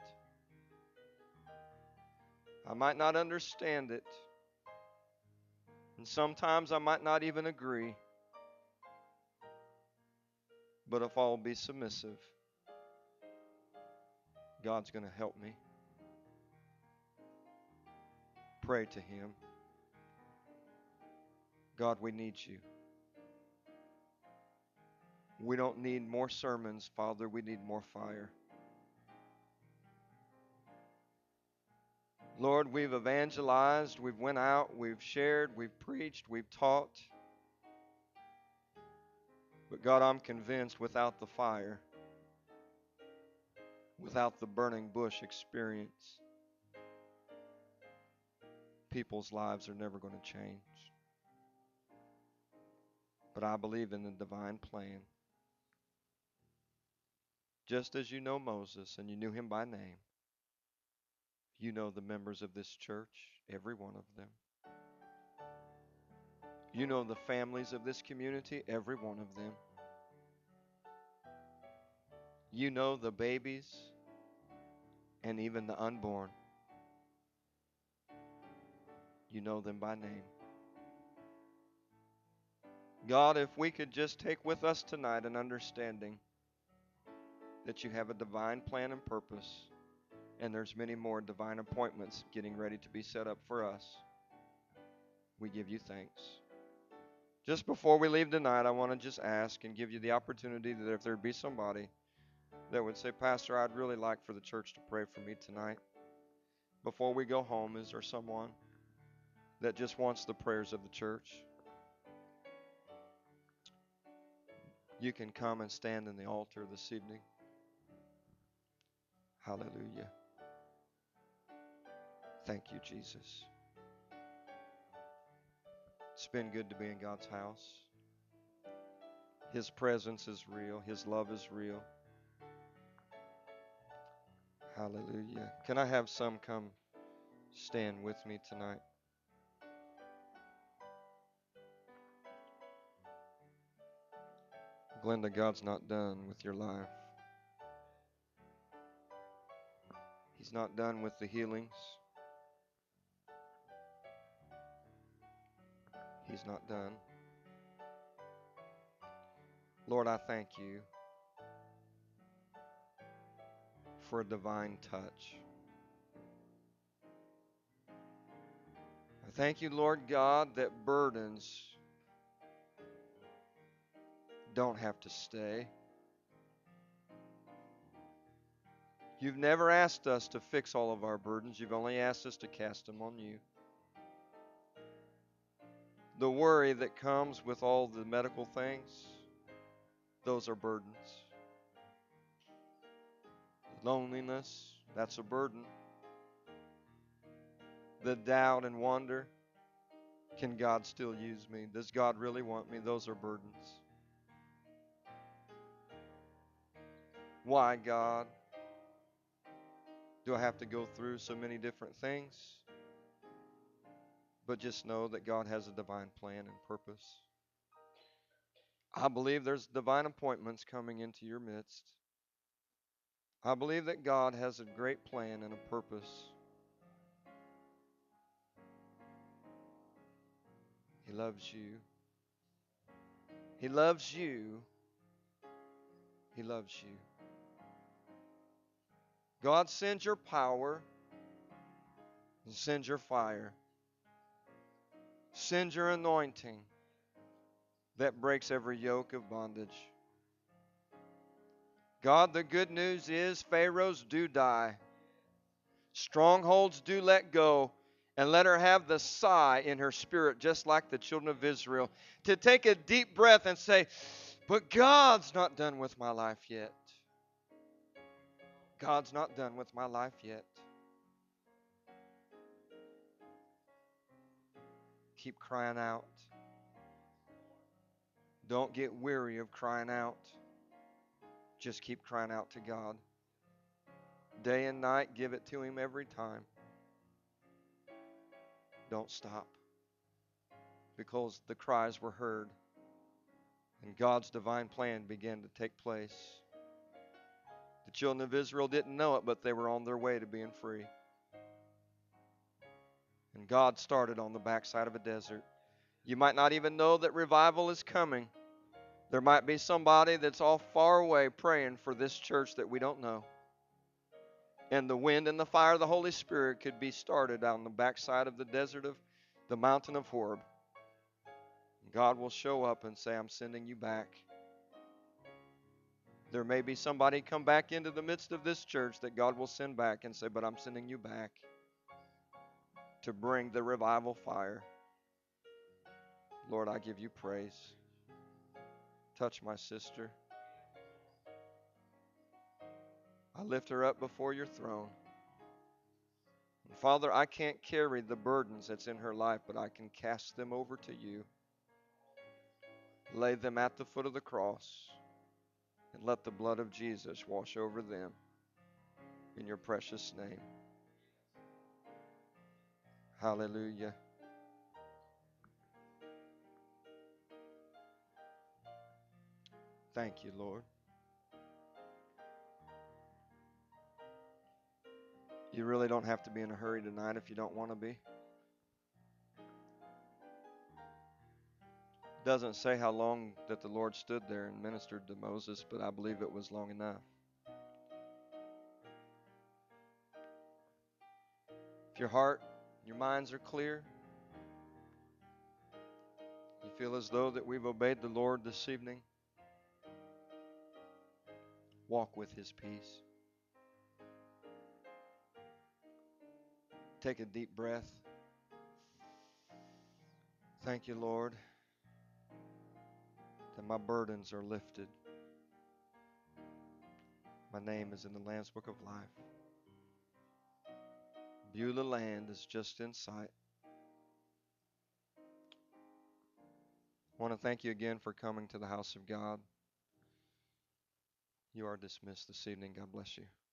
I might not understand it, and sometimes I might not even agree, but if I'll be submissive, God's going to help me." Pray to Him. God, we need You. We don't need more sermons, Father. We need more fire. Lord, we've evangelized, we've went out, we've shared, we've preached, we've taught. But God, I'm convinced without the fire, without the burning bush experience, people's lives are never going to change. But I believe in the divine plan. Just as you know Moses and you knew him by name, you know the members of this church, every one of them. You know the families of this community, every one of them. You know the babies and even the unborn. You know them by name. God, if we could just take with us tonight an understanding that you have a divine plan and purpose, and there's many more divine appointments getting ready to be set up for us, we give you thanks. Just before we leave tonight, I want to just ask and give you the opportunity that if there be somebody that would say, Pastor, I'd really like for the church to pray for me tonight. Before we go home, is there someone that just wants the prayers of the church? You can come and stand in the altar this evening. Hallelujah. Thank you, Jesus. It's been good to be in God's house. His presence is real. His love is real. Hallelujah. Can I have some come stand with me tonight? Glenda, God's not done with your life. He's not done with the healings. He's not done. Lord, I thank you for a divine touch. I thank you, Lord God, that burdens don't have to stay. You've never asked us to fix all of our burdens. You've only asked us to cast them on you. The worry that comes with all the medical things, those are burdens. Loneliness, that's a burden. The doubt and wonder, can God still use me? Does God really want me? Those are burdens. Why, God, do I have to go through so many different things? But just know that God has a divine plan and purpose. I believe there's divine appointments coming into your midst. I believe that God has a great plan and a purpose. He loves you. He loves you. He loves you. God, send your power and send your fire. Send your anointing that breaks every yoke of bondage. God, the good news is Pharaohs do die. Strongholds do let go. And let her have the sigh in her spirit, just like the children of Israel, to take a deep breath and say, but God's not done with my life yet. God's not done with my life yet. Keep crying out. Don't get weary of crying out. Just keep crying out to God. Day and night, give it to Him every time. Don't stop. Because the cries were heard and God's divine plan began to take place. The children of Israel didn't know it, but they were on their way to being free. And God started on the backside of a desert. You might not even know that revival is coming. There might be somebody that's all far away praying for this church that we don't know. And the wind and the fire of the Holy Spirit could be started on the backside of the desert of the mountain of Horeb. God will show up and say, I'm sending you back. There may be somebody come back into the midst of this church that God will send back and say, but I'm sending you back to bring the revival fire. Lord, I give you praise. Touch my sister. I lift her up before your throne. And Father, I can't carry the burdens that's in her life, but I can cast them over to you. Lay them at the foot of the cross and let the blood of Jesus wash over them in your precious name. Hallelujah. Thank you, Lord. You really don't have to be in a hurry tonight if you don't want to be. It doesn't say how long that the Lord stood there and ministered to Moses, but I believe it was long enough. If your heart, your minds are clear, you feel as though that we've obeyed the Lord this evening, walk with His peace. Take a deep breath. Thank you, Lord, that my burdens are lifted. My name is in the Lamb's Book of Life. Beulah land is just in sight. I want to thank you again for coming to the house of God. You are dismissed this evening. God bless you.